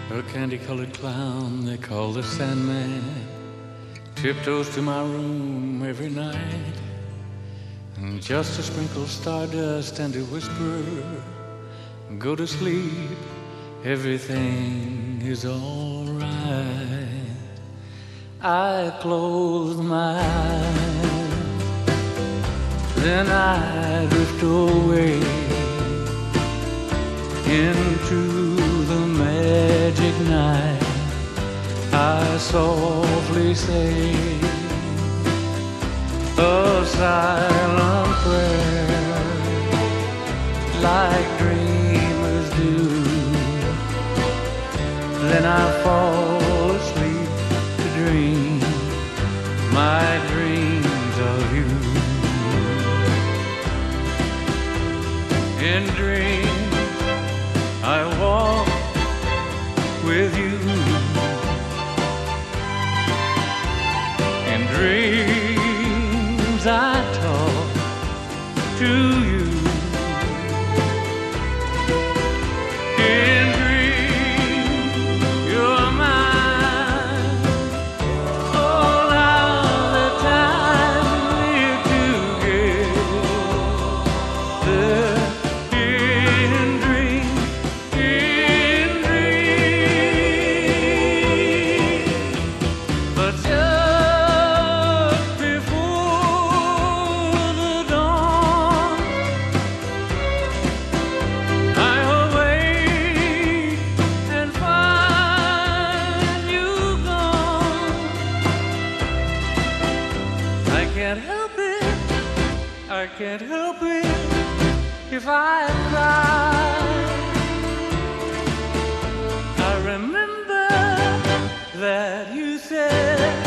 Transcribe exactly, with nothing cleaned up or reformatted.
A candy-colored clown they call the Sandman tiptoes to my room every night, and just to sprinkle stardust and to whisper, go to sleep, everything is all right. I close my eyes, then I drift away into the magic night. I softly say a silent prayer, like dreamers do. Then I fall asleep to dream my dreams of you. In dreams I walk with you. In dreams I talk to you. In dreams you're mine. All of the time we're together. In dreams, in dreams. But just before the dawn, I'll wake and find you gone. I can't help it, I can't help it if I cry. I remember that you said